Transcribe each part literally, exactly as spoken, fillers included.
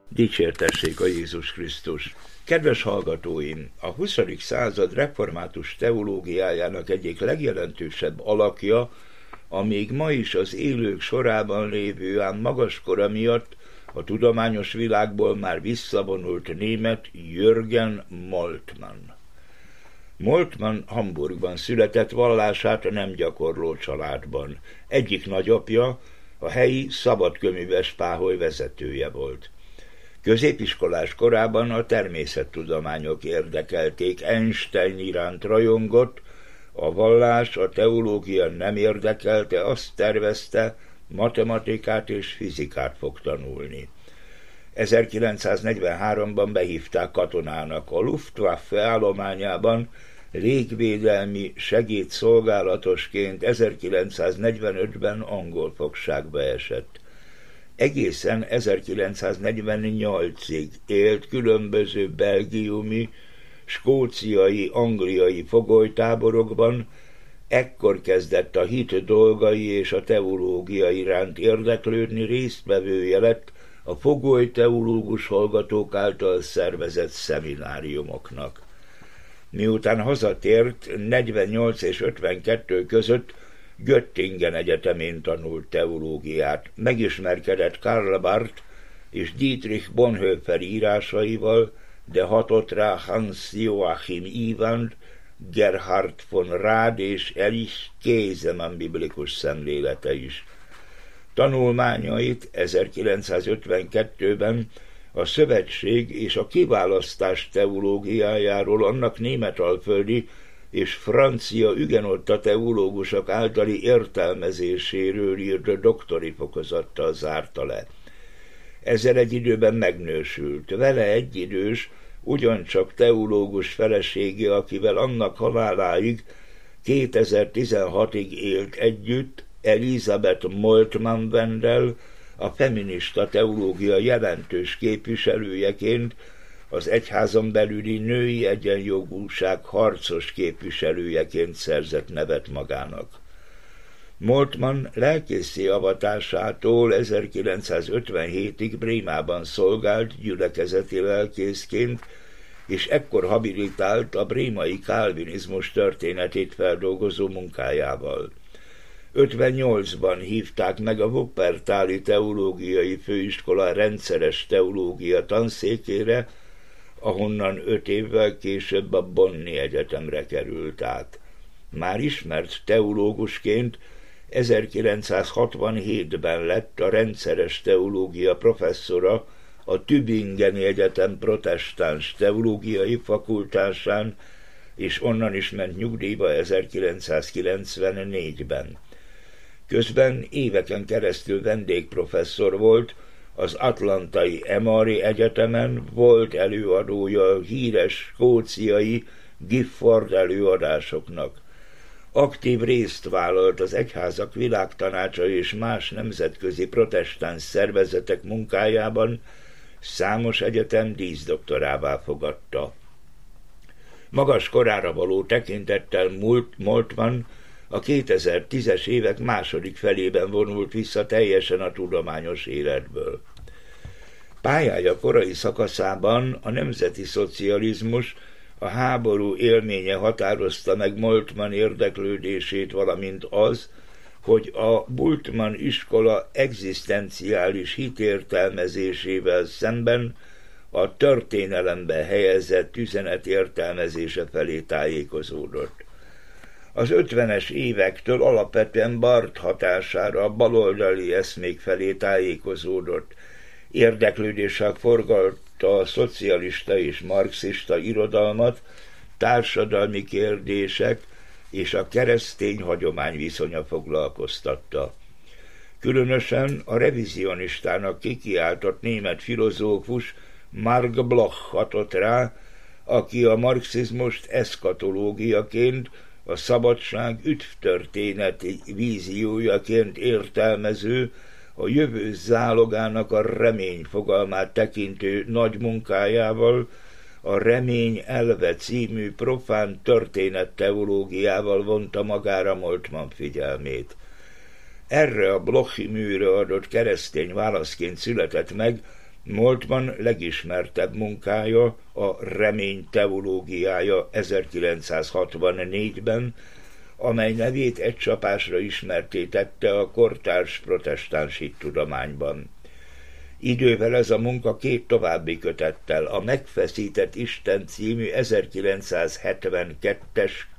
Dicsértessék a Jézus Krisztus! Kedves hallgatóim! A huszadik század református teológiájának egyik legjelentősebb alakja, a még ma is az élők sorában lévő, ám magas kora miatt a tudományos világból már visszavonult német Jürgen Moltmann. Moltmann Hamburgban született, vallását nem gyakorló családban. Egyik nagyapja a helyi szabadköműves páholy vezetője volt. Középiskolás korában a természettudományok érdekelték, Einstein iránt rajongott, a vallás, a teológia nem érdekelte, azt tervezte, matematikát és fizikát fog tanulni. ezerkilencszáznegyvenháromban behívták katonának a Luftwaffe állományában, légvédelmi segédszolgálatosként ezerkilencszáznegyvenötben angol fogságba esett. Egészen ezerkilencszáznegyvennyolcig élt különböző belgiumi, skóciai, angliai fogolytáborokban, ekkor kezdett a hit dolgai és a teológia iránt érdeklődni, résztvevője lett a fogolyteológus hallgatók által szervezett szemináriumoknak. Miután hazatért, negyvennyolc és ötvenkettő között Göttingen egyetemén tanult teológiát, megismerkedett Karl Barth és Dietrich Bonhoeffer írásaival, de hatott rá Hans Joachim Ewand, Gerhard von Rad és Erich Käsemann biblikus szemlélete is. Tanulmányait ezerkilencszázötvenkettőben a szövetség és a kiválasztás teológiájáról, annak németalföldi és francia ügenotta teológusok általi értelmezéséről írt doktori fokozattal zárta le. Ezzel egy időben megnősült. Vele egyidős, ugyancsak teológus felesége, akivel annak haláláig kétezer-tizenhatig élt együtt, Elisabeth Moltmann-Wendel, a feminista teológia jelentős képviselőjeként, az egyházon belüli női egyenjogúság harcos képviselőjeként szerzett nevet magának. Moltmann lelkészi avatásától ezerkilencszázötvenhétig Brémában szolgált gyülekezeti lelkészként, és ekkor habilitált a brémai kálvinizmus történetét feldolgozó munkájával. ötvennyolcban hívták meg a Wuppertali Teológiai Főiskola rendszeres teológia tanszékére, ahonnan öt évvel később a Bonni Egyetemre került át. Már ismert teológusként ezerkilencszázhatvanhétben lett a rendszeres teológia professzora a Tübingeni Egyetem protestáns teológiai fakultásán, és onnan is ment nyugdíjba ezerkilencszázkilencvennégyben. Közben éveken keresztül vendégprofesszor volt az atlantai Emory Egyetemen, volt előadója a híres skóciai Gifford előadásoknak. Aktív részt vállalt az Egyházak Világtanácsa és más nemzetközi protestáns szervezetek munkájában, számos egyetem díszdoktorává fogadta. Magas korára való tekintettel Moltmann a kétezer-tízes évek második felében vonult vissza teljesen a tudományos életből. Pályája korai szakaszában a nemzeti szocializmus, a háború élménye határozta meg Moltmann érdeklődését, valamint az, hogy a Bultmann iskola egzisztenciális hitértelmezésével szemben a történelembe helyezett üzenet értelmezése felé tájékozódott. Az ötvenes évektől alapvetően Barth hatására a baloldali eszmék felé tájékozódott, érdeklődéssel forgalta a szocialista és marxista irodalmat, társadalmi kérdések és a keresztény hagyomány viszonya foglalkoztatta. Különösen a revizionistának kikiáltott német filozófus Marc Bloch hatott rá, aki a marxizmust eszkatológiaként, a szabadság üdvtörténeti víziójaként értelmező, a jövő zálogának a remény fogalmát tekintő nagy munkájával, a Remény elve című profán történetteológiával vonta magára Moltmann figyelmét. Erre a Blochi műre adott keresztény válaszként született meg Moltmann legismertebb munkája a Remény teológiája ezerkilencszázhatvannégyben, amely nevét egy csapásra ismertté tette a kortárs protestáns hittudományban. Idővel ez a munka két további kötettel, a Megfeszített Isten című ezerkilencszázhetvenkettes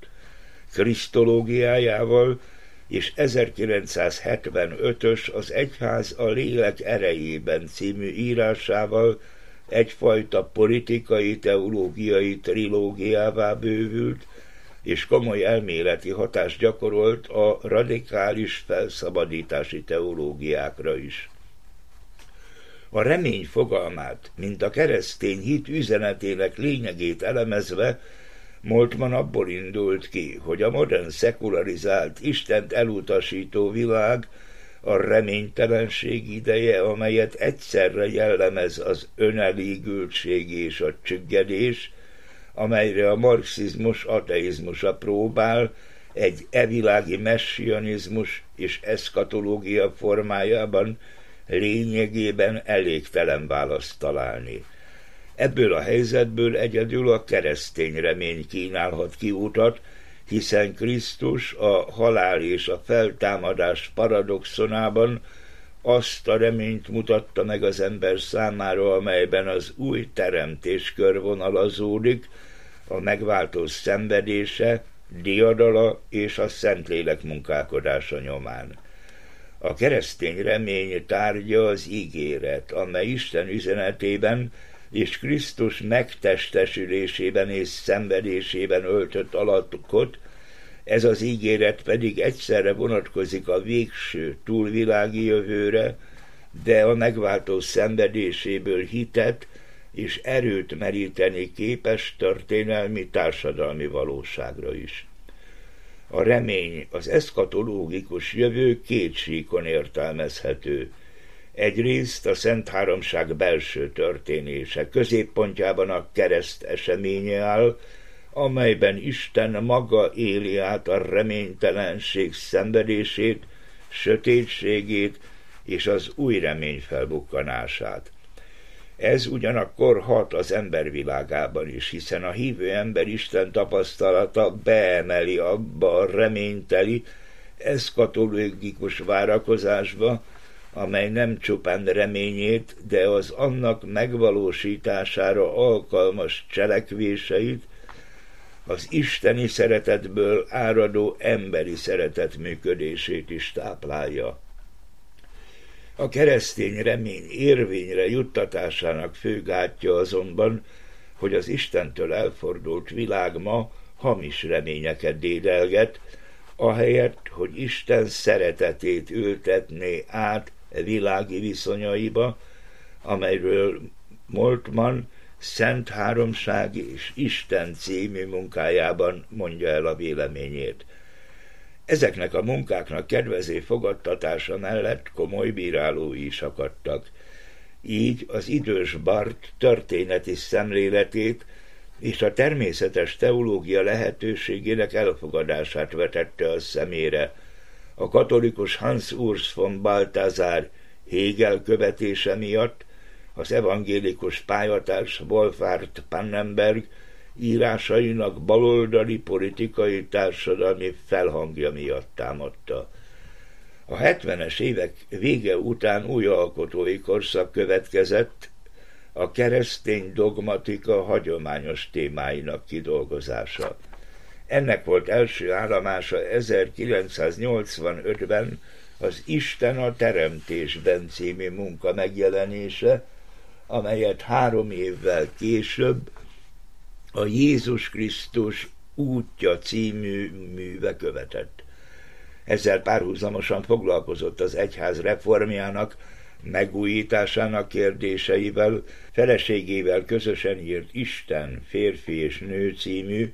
krisztológiájával és ezerkilencszázhetvenötös az Egyház a lélek erejében című írásával egyfajta politikai teológiai trilógiává bővült, és komoly elméleti hatást gyakorolt a radikális felszabadítási teológiákra is. A remény fogalmát, mint a keresztény hit üzenetének lényegét elemezve, Moltmann abból indult ki, hogy a modern szekularizált, Istent elutasító világ a reménytelenség ideje, amelyet egyszerre jellemez az önelégültség és a csüggedés, amelyre a marxizmus ateizmusa próbál egy evilági messianizmus és eszkatológia formájában lényegében elégtelen választ találni. Ebből a helyzetből egyedül a keresztény remény kínálhat ki utat, hiszen Krisztus a halál és a feltámadás paradoxonában azt a reményt mutatta meg az ember számára, amelyben az új teremtés körvonalazódik, a megváltó szenvedése, diadala és a Szentlélek munkálkodása nyomán. A keresztény remény tárgya az ígéret, amely Isten üzenetében és Krisztus megtestesülésében és szenvedésében öltött alakot, ez az ígéret pedig egyszerre vonatkozik a végső túlvilági jövőre, de a megváltó szenvedéséből hitet és erőt meríteni képes történelmi társadalmi valóságra is. A remény, az eszkatológikus jövő két síkon értelmezhető. Egyrészt a Szent Háromság belső történése, középpontjában a kereszt eseménye áll, amelyben Isten maga éli át a reménytelenség szenvedését, sötétségét és az új remény felbukkanását. Ez ugyanakkor hat az embervilágában is, hiszen a hívő ember Isten tapasztalata beemeli abba a reményteli, eszkatológikus várakozásba, amely nem csupán reményét, de az annak megvalósítására alkalmas cselekvéseit, az isteni szeretetből áradó emberi szeretet működését is táplálja. A keresztény remény érvényre juttatásának fő gátja azonban, hogy az Istentől elfordult világ ma hamis reményeket dédelget, ahelyett, hogy Isten szeretetét ültetné át világi viszonyaiba, amelyről Moltmann Szent Háromság és Isten című munkájában mondja el a véleményét. Ezeknek a munkáknak kedvező fogadtatása mellett komoly bírálói is akadtak. Így az idős Barth történeti szemléletét és a természetes teológia lehetőségének elfogadását vetette a szemére. A katolikus Hans Urs von Balthasar Hegel követése miatt, az evangélikus pályatárs Wolfhard Pannenberg írásainak baloldali politikai társadalmi felhangja miatt támadta. A hetvenes évek vége után új alkotói korszak következett, a keresztény dogmatika hagyományos témáinak kidolgozása. Ennek volt első állomása ezerkilencszáznyolcvanötben az Isten a teremtésben című munka megjelenése, amelyet három évvel később a Jézus Krisztus útja című műve követett. Ezzel párhuzamosan foglalkozott az egyház reformjának, megújításának kérdéseivel, feleségével közösen írt Isten, férfi és nő című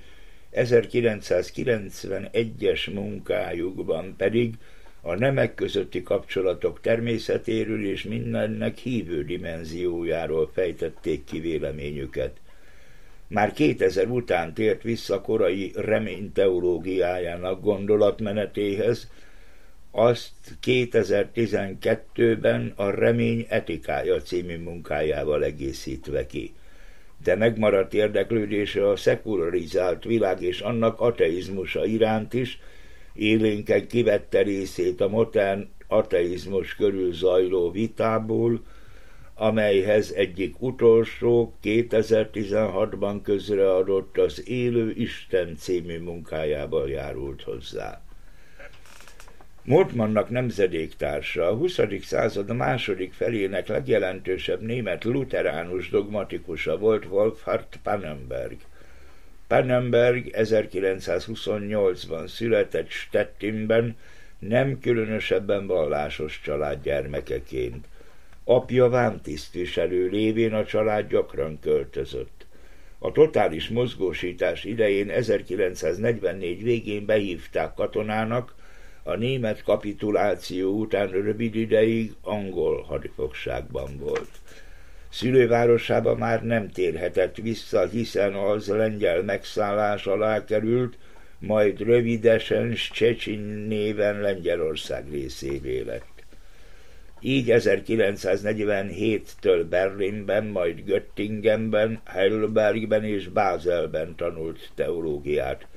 ezerkilencszázkilencvenegyes munkájukban pedig a nemek közötti kapcsolatok természetéről és mindennek hívő dimenziójáról fejtették ki véleményüket. Már kétezer után tért vissza korai reményteológiájának gondolatmenetéhez, azt kétezer-tizenkettőben a Remény etikája című munkájával egészítve ki. De megmaradt érdeklődése a szekularizált világ és annak ateizmusa iránt is, élénken kivette részét a modern ateizmus körül zajló vitából, amelyhez egyik utolsó kétezer-tizenhatban közreadott Az élő Isten című munkájával járult hozzá. Moltmannnak nemzedéktársa, a huszadik század második felének legjelentősebb német luteránus dogmatikusa volt Wolfhard Pannenberg. Pannenberg ezerkilencszázhuszonnyolcban született Stettinben, nem különösebben vallásos család gyermekeként. Apja vámtisztviselő lévén a család gyakran költözött. A totális mozgósítás idején ezerkilencszáznegyvennégy végén behívták katonának, a német kapituláció után rövid ideig angol hadifogságban volt. Szülővárosába már nem térhetett vissza, hiszen az lengyel megszállás alá került, majd rövidesen Szczecin néven Lengyelország részévé lett. Így ezerkilencszáznegyvenhéttől Berlinben, majd Göttingenben, Heidelbergben és Bázelben tanult teológiát.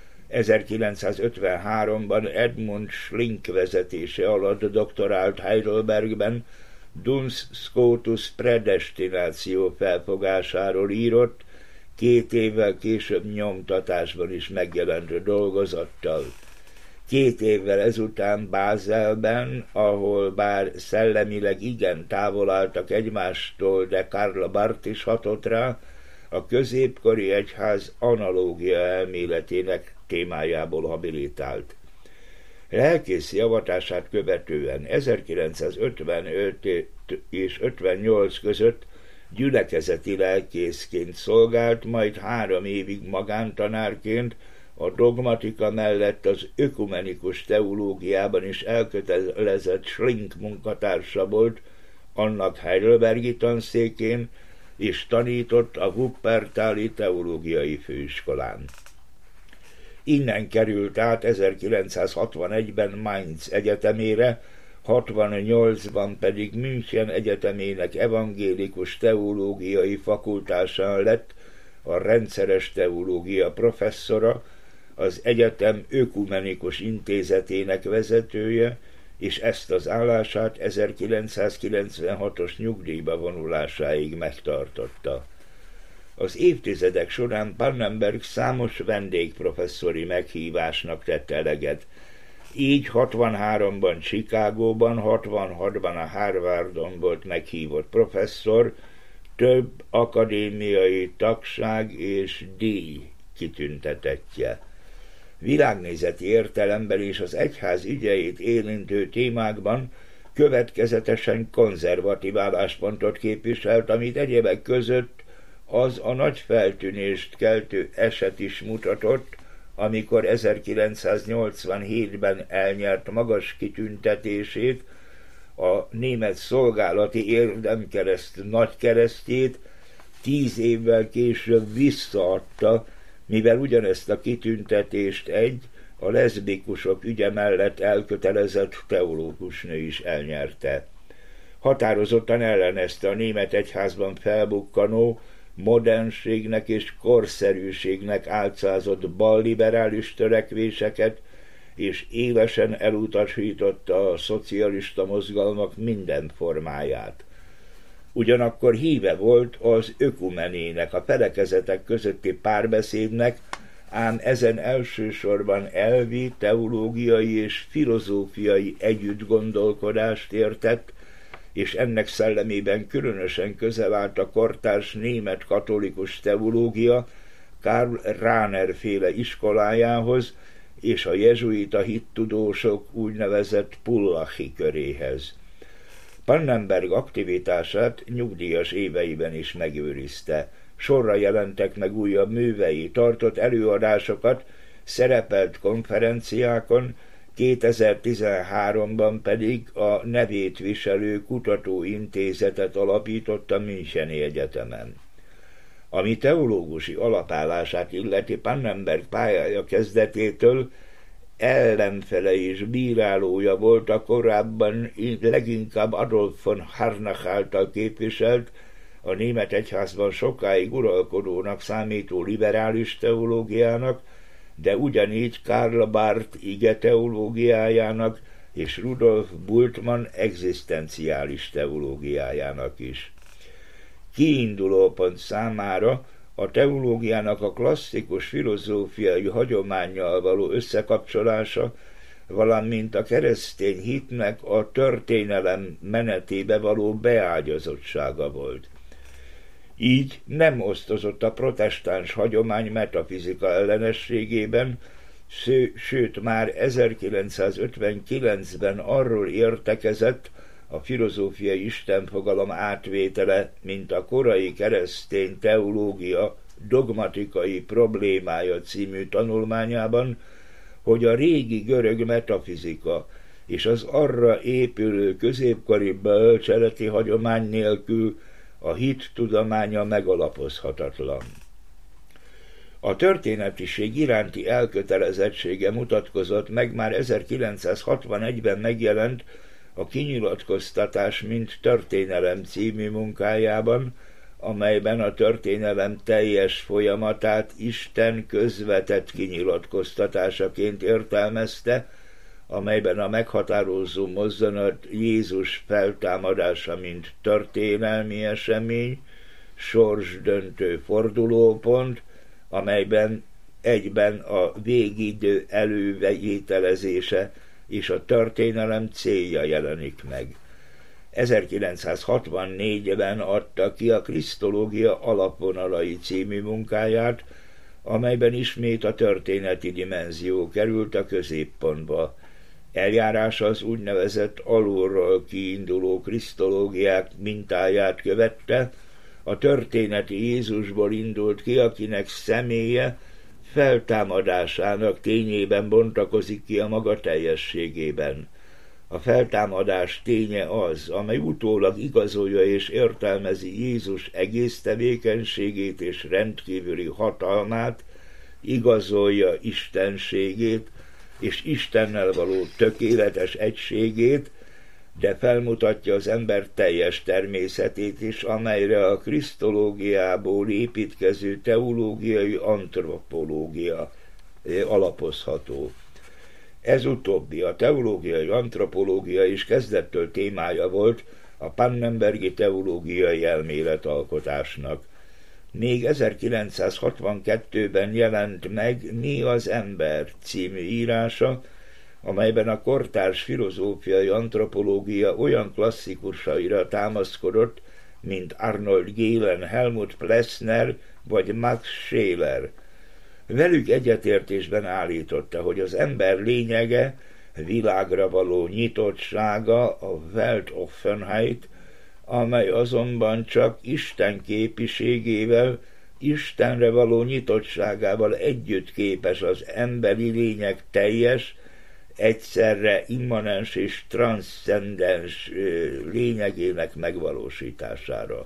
ezerkilencszázötvenháromban Edmund Schlink vezetése alatt doktorált Heidelbergben, Duns Scotus predestináció felfogásáról írott, két évvel később nyomtatásban is megjelent dolgozattal. Két évvel ezután Bázelben, ahol bár szellemileg igen távol álltak egymástól, de Karl Barth is hatott rá, a középkori egyház analógia elméletének témájából habilitált. Lelkészi avatását követően ezerkilencszázötvenöt és ötvennyolc között gyülekezeti lelkészként szolgált, majd három évig magántanárként, a dogmatika mellett az ökumenikus teológiában is elkötelezett Schlink munkatársa volt, annak heidelbergi tanszékén, és tanított a Wuppertali Teológiai Főiskolán. Innen került át ezerkilencszázhatvanegyben Mainz egyetemére, hatvannyolcban pedig München egyetemének evangélikus teológiai fakultásán lett a rendszeres teológia professzora, az egyetem ökumenikus intézetének vezetője, és ezt az állását ezerkilencszázkilencvenhatos nyugdíjba vonulásáig megtartotta. Az évtizedek során Pannenberg számos vendégprofesszori meghívásnak tett eleget. Így hatvanháromban Chicagóban, hatvanhatban a Harvardon volt meghívott professzor, több akadémiai tagság és díj kitüntetettje. Világnézeti értelemben és az egyház ügyeit érintő témákban következetesen konzervatív álláspontot képviselt, amit egyebek között az a nagy feltűnést keltő eset is mutatott, amikor ezerkilencszáznyolcvanhétben elnyert magas kitüntetését, a német szolgálati érdemkereszt nagykeresztjét tíz évvel később visszaadta, mivel ugyanezt a kitüntetést egy a leszbikusok ügye mellett elkötelezett teológusnő is elnyerte. Határozottan ellenezte a német egyházban felbukkanó, modernségnek és korszerűségnek álcázott balliberális törekvéseket, és élesen elutasította a szocialista mozgalmak minden formáját. Ugyanakkor híve volt az ökumenének, a felekezetek közötti párbeszédnek, ám ezen elsősorban elvi, teológiai és filozófiai együttgondolkodást értett, és ennek szellemében különösen közel állt a kortárs német katolikus teológia Karl Rahner féle iskolájához és a jezsuita hittudósok úgynevezett Pullachi köréhez. Pannenberg aktivitását nyugdíjas éveiben is megőrizte. Sorra jelentek meg újabb művei, tartott előadásokat, szerepelt konferenciákon, kétezer-tizenháromban pedig a nevét viselő kutatóintézetet alapított a Müncheni Egyetemen. Ami teológusi alapállását illeti, Pannenberg pályája kezdetétől ellenfele és bírálója volt a korábban leginkább Adolf von Harnack által képviselt, a német egyházban sokáig uralkodónak számító liberális teológiának, de ugyanígy Karl Barth ige teológiájának és Rudolf Bultmann egzisztenciális teológiájának is. Kiindulópont számára a teológiának a klasszikus filozófiai hagyománnyal való összekapcsolása, valamint a keresztény hitnek a történelem menetébe való beágyazottsága volt. Így nem osztozott a protestáns hagyomány metafizika ellenességében, sőt már ezerkilencszázötvenkilencben arról értekezett a filozófiai istenfogalom átvétele, mint a korai keresztény teológia dogmatikai problémája című tanulmányában, hogy a régi görög metafizika és az arra épülő középkori bölcseleti hagyomány nélkül a hit tudománya megalapozhatatlan. A történetiség iránti elkötelezettsége mutatkozott meg már ezerkilencszázhatvanegyben megjelent a Kinyilatkoztatás mint történelem című munkájában, amelyben a történelem teljes folyamatát Isten közvetett kinyilatkoztatásaként értelmezte, amelyben a meghatározó mozzanat Jézus feltámadása mint történelmi esemény, sorsdöntő fordulópont, amelyben egyben a végidő elővételezése és a történelem célja jelenik meg. ezerkilencszázhatvannégyben adta ki a Krisztológia alapvonalai című munkáját, amelyben ismét a történeti dimenzió került a középpontba. Eljárása az úgynevezett alulról kiinduló krisztológiák mintáját követte, a történeti Jézusból indult ki, akinek személye feltámadásának tényében bontakozik ki a maga teljességében. A feltámadás ténye az, amely utólag igazolja és értelmezi Jézus egész tevékenységét és rendkívüli hatalmát, igazolja istenségét és Istennel való tökéletes egységét, de felmutatja az ember teljes természetét is, amelyre a krisztológiából építkező teológiai antropológia alapozható. Ez utóbbi, a teológiai antropológia is kezdettől témája volt a pannenbergi teológiai elméletalkotásnak. Még ezerkilencszázhatvankettőben jelent meg Mi az ember című írása, amelyben a kortárs filozófiai antropológia olyan klasszikusaira támaszkodott, mint Arnold Gehlen, Helmut Plessner vagy Max Scheler. Velük egyetértésben állította, hogy az ember lényege, világra való nyitottsága, a Weltoffenheit, amely azonban csak Isten képiségével, Istenre való nyitottságával együtt képes az emberi lények teljes, egyszerre immanens és transzcendens lényegének megvalósítására.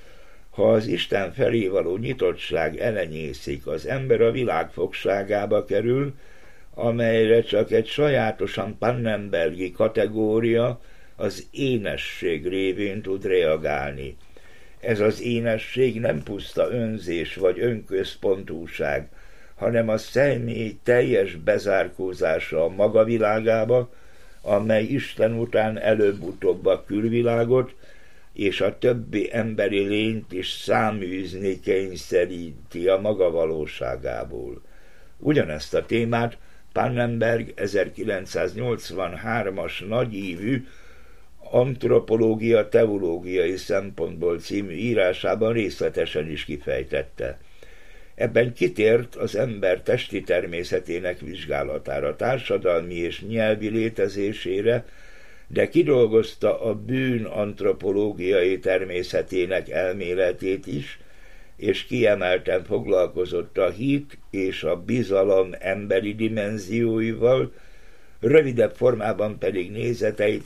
Ha az Isten felé való nyitottság elenyészik, az ember a világ fogságába kerül, amelyre csak egy sajátosan pannenbergi kategória, az énesség révén tud reagálni. Ez az énesség nem puszta önzés vagy önközpontúság, hanem a személy teljes bezárkózása a maga világába, amely Isten után előbb-utóbb a külvilágot és a többi emberi lényt is száműzni kényszeríti a maga valóságából. Ugyanezt a témát Pannenberg ezerkilencszáznyolcvanhármas nagyívű Antropológia teológiai szempontból című írásában részletesen is kifejtette. Ebben kitért az ember testi természetének vizsgálatára, társadalmi és nyelvi létezésére, de kidolgozta a bűn antropológiai természetének elméletét is, és kiemelten foglalkozott a hit és a bizalom emberi dimenzióival, rövidebb formában pedig nézeteit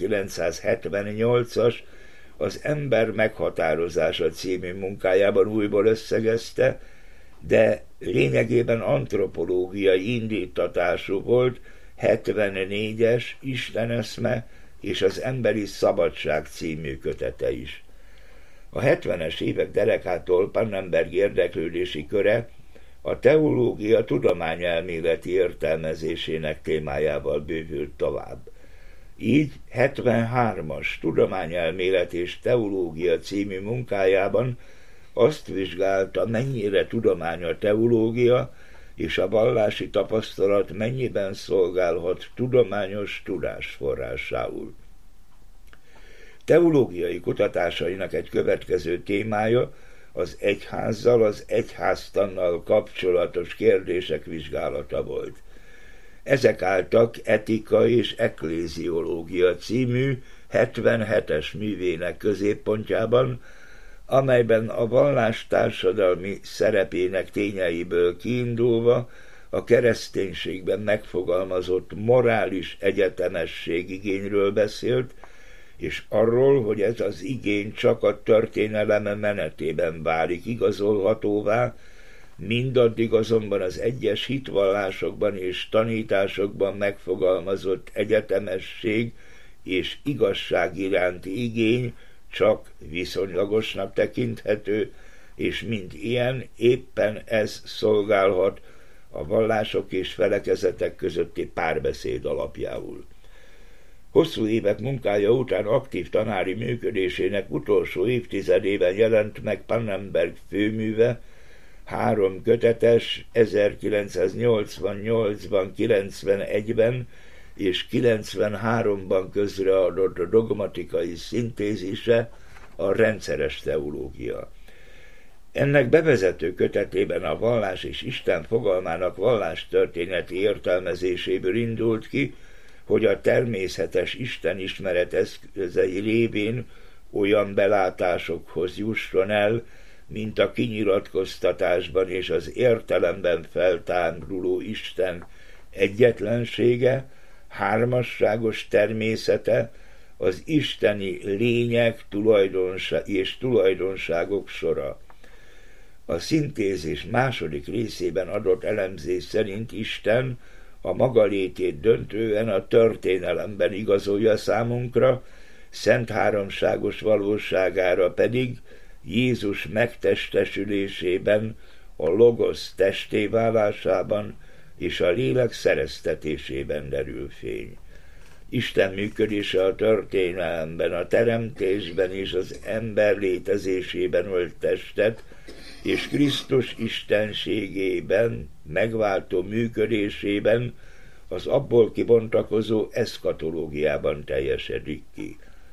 ezerkilencszázhetvennyolcas az Ember meghatározása című munkájában újból összegezte, de lényegében antropológiai indítatású volt hetvennégyes Isteneszme és az Emberi Szabadság című kötete is. A hetvenes évek derekától Pannenberg érdeklődési köre a teológia tudományelméleti értelmezésének témájával bővült tovább. Így hetvenhármas Tudományelmélet és Teológia című munkájában azt vizsgálta, mennyire tudomány a teológia, és a vallási tapasztalat mennyiben szolgálhat tudományos tudásforrásául. Teológiai kutatásainak egy következő témája az egyházzal, az egyháztannal kapcsolatos kérdések vizsgálata volt. Ezek álltak Etika és Ekléziológia című hetvenhetes művének középpontjában, amelyben a vallás társadalmi szerepének tényeiből kiindulva a kereszténységben megfogalmazott morális egyetemesség igényről beszélt, és arról, hogy ez az igény csak a történelem menetében válik igazolhatóvá, mindaddig azonban az egyes hitvallásokban és tanításokban megfogalmazott egyetemesség és igazság iránti igény csak viszonylagosnak tekinthető, és mint ilyen éppen ez szolgálhat a vallások és felekezetek közötti párbeszéd alapjául. Hosszú évek munkája után aktív tanári működésének utolsó évtizedében jelent meg Pannenberg főműve, három kötetes, ezerkilencszáznyolcvannyolcban, kilencvenegyben és kilencvenháromban közreadott dogmatikai szintézise, a rendszeres teológia. Ennek bevezető kötetében a vallás és Isten fogalmának vallástörténeti értelmezéséből indult ki, hogy a természetes istenismeret eszközei révén olyan belátásokhoz jusson el, mint a kinyilatkoztatásban és az értelemben feltámuló Isten egyetlensége, hármasságos természete, az isteni lények tulajdonság és tulajdonságok sora. A szintézis második részében adott elemzés szerint Isten a maga létét döntően a történelemben igazolja számunkra, szent háromságos valóságára pedig Jézus megtestesülésében, a Logosz testé válásában és a lélek szereztetésében derül fény. Isten működése a történelemben, a teremtésben és az ember létezésében ölt testet, és Krisztus istenségében, megváltó működésében, az abból kibontakozó eszkatológiában teljesedik ki.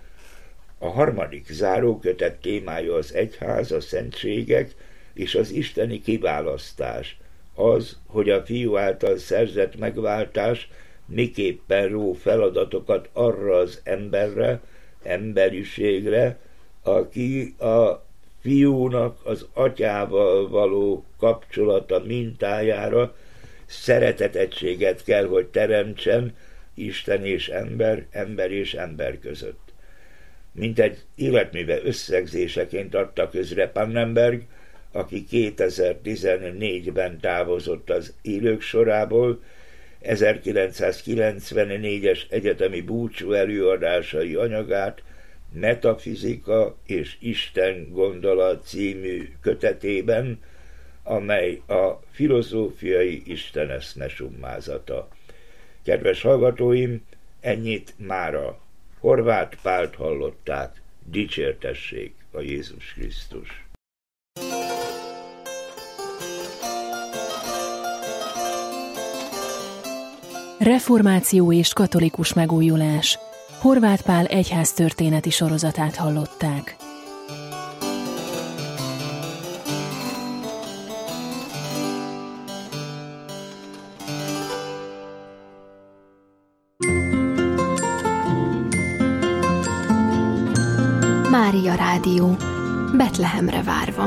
A harmadik zárókötet témája az egyház, a szentségek és az isteni kiválasztás, az, hogy a Fiú által szerzett megváltás miképpen ró feladatokat arra az emberre, emberiségre, aki a Fiúnak az Atyával való kapcsolata mintájára szeretetegységet kell, hogy teremtsen Isten és ember, ember és ember között. Mint egy életműve összegzéseként adta közre Pannenberg, aki kétezer-tizennégyben távozott az élők sorából, ezerkilencszázkilencvennégyes egyetemi búcsú előadásai anyagát Metafizika és Isten gondolat című kötetében, amely a filozófiai isteneszme summázata. Kedves hallgatóim, ennyit mára. Horváth Pált hallották, dicsértessék a Jézus Krisztus. Reformáció és katolikus megújulás. Horváth Pál egyháztörténeti sorozatát hallották. Mária Rádió, Betlehemre várva.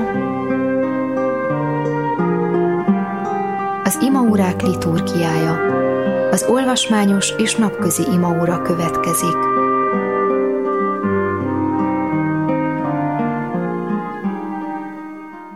Az imaórák liturgiája. Az olvasmányos és napközi imaóra következik.